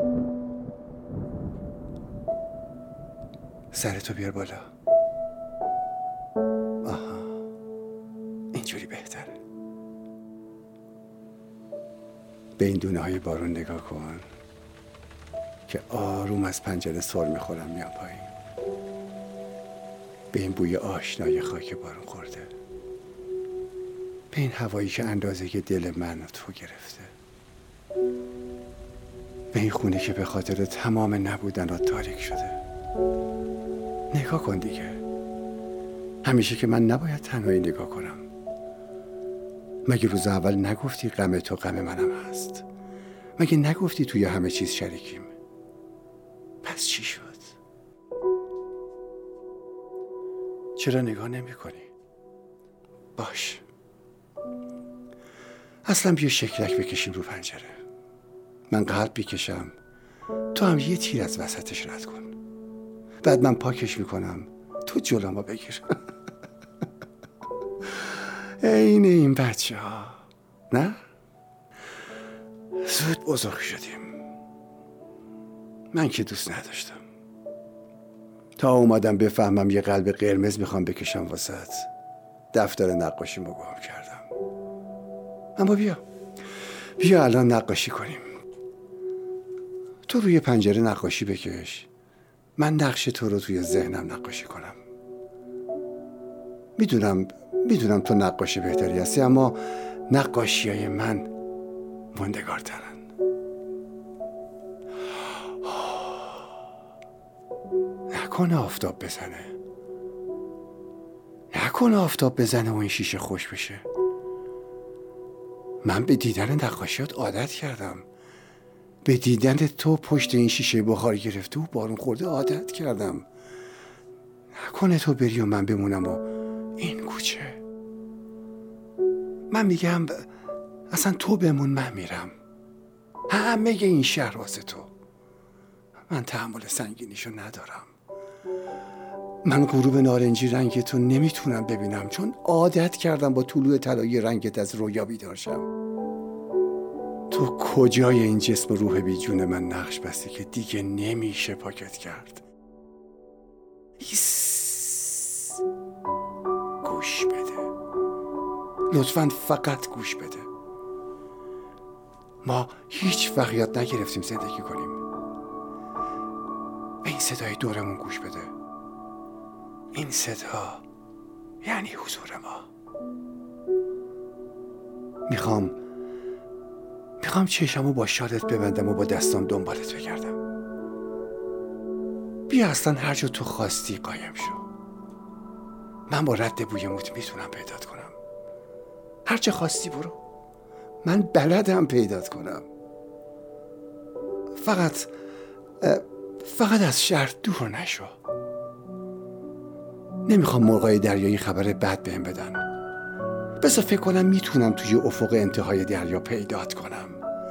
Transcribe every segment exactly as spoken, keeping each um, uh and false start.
سرتو بیار بالا. آها، اینجوری بهتره. به این دونه های بارون نگاه کن که آروم از پنجره سر میخورم میام پایین. به این بوی آشنای خاک بارون خورده، به این هوایی که اندازه دل من و تو گرفته، به این خونه که به خاطر تمام نبودن و تاریک شده. نگاه کن دیگه. همیشه که من نباید تنهایی نگاه کنم؟ مگه روز اول نگفتی غم تو غم منم هست؟ مگه نگفتی توی همه چیز شریکیم؟ پس چی شد؟ چرا نگاه نمی کنی؟ باش، اصلا بیا شکلک بکشیم رو پنجره. من قلب بکشم، تو هم یه تیر از وسطش رد کن. بعد من پاکش میکنم، تو جلومو بگیر. این این بچه ها نه؟ زود بزرگ شدیم. من که دوست نداشتم تا اومدم بفهمم یه قلب قرمز میخوام بکشم وسط، دفتر نقاشیمو گم کردم. اما بیا بیا الان نقاشی کنیم. تو روی پنجره نقاشی بکش، من نقش تو رو توی ذهنم نقاشی کنم. میدونم میدونم تو نقاشی بهتری هستی، اما نقاشی های من موندگارترن. نکنه آفتاب بزنه، نکنه آفتاب بزنه و این شیشه خوش بشه. من به دیدن نقاشیات عادت کردم، به دیدن تو پشت این شیشه بخار گرفته و بارون خورده عادت کردم. نکنه تو بری و من بمونم و این کوچه. من میگم اصلا تو بمون، من میرم. همه این شهر واسه تو. من تحمل سنگینیشو ندارم. من غروب نارنجی رنگ تو نمیتونم ببینم، چون عادت کردم با طلوع طلایی رنگت از رویا بیدار شم. تو کجای این جسم و روح بی جون من نقش بستی که دیگه نمیشه پاکت کرد. ایس. گوش بده، لطفاً فقط گوش بده. ما هیچ وقت یاد نگرفتیم زندگی کنیم. به این صدای دورمون گوش بده. این صدا یعنی حضور ما. میخوام میخوام چشمو با شالت ببندم و با دستام دنبالت بگردم. بیا اصلا هر جا تو خواستی قایم شو. من با رد بوی موت میتونم پیدات کنم. هر جا خواستی برو، من بلدم پیدات کنم. فقط فقط از شهر دور نشو. نمیخوام مرغای دریایی خبر بد بهم بدن. بذار فکر کنم میتونم توی افق انتهای دریا پیدات کنم.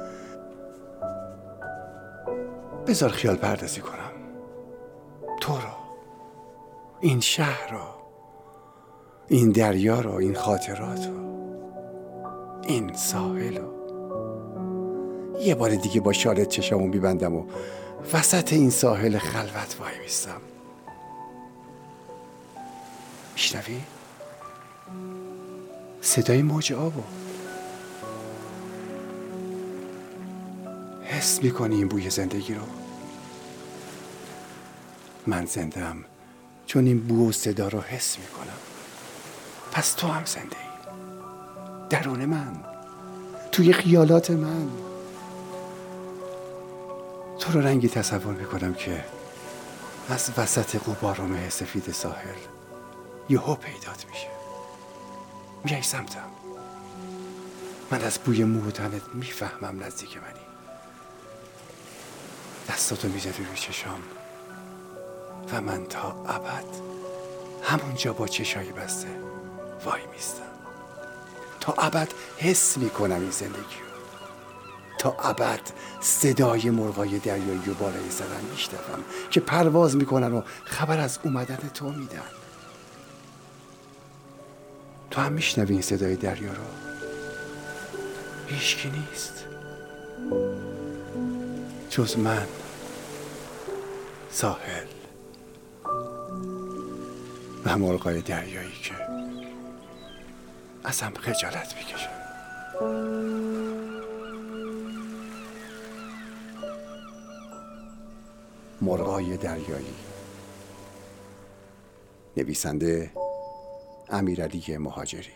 بذار خیال پردازی کنم. تو رو، این شهر رو، این دریا رو، این خاطرات رو، این ساحل رو. یه بار دیگه با شالت چشمو میبندم و وسط این ساحل خلوت وای میستم. میشنوی؟ صدای موج آبو حس میکنی؟ این بوی زندگی رو. من زندم چون این بو و صدا رو حس میکنم. پس تو هم زنده ای درون من، توی خیالات من. تو رو رنگی تصور میکنم که از وسط غبارمه سفید ساحل یهو پیدات میشه. میای سمتم. من از بوی مو و تنت میفهمم نزدیک منی. دستاتو میذاری روی چشام و من تا ابد همونجا با چشای بسته وای میستم. تا ابد حس میکنم این زندگی رو. تا ابد صدای مرغای دریایی و بالای سرم میشنوم که پرواز میکنن و خبر از اومدن تو میدن. تو هم میشنوی این صدای دریا رو؟ هیچکی نیست جز من ساحل و مرغای دریایی که ازم خجالت میکشن. مرغای دریایی، نویسنده امیرعلی مهاجری،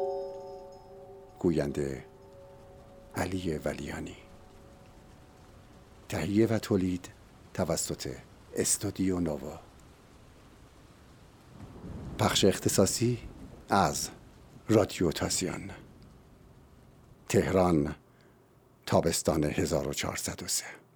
گوینده علی ولیانی، تهیه و تولید توسط استودیو نووا، پخش اختصاصی از رادیو تاسیان، تهران، تابستان هزار و چهارصد و سه.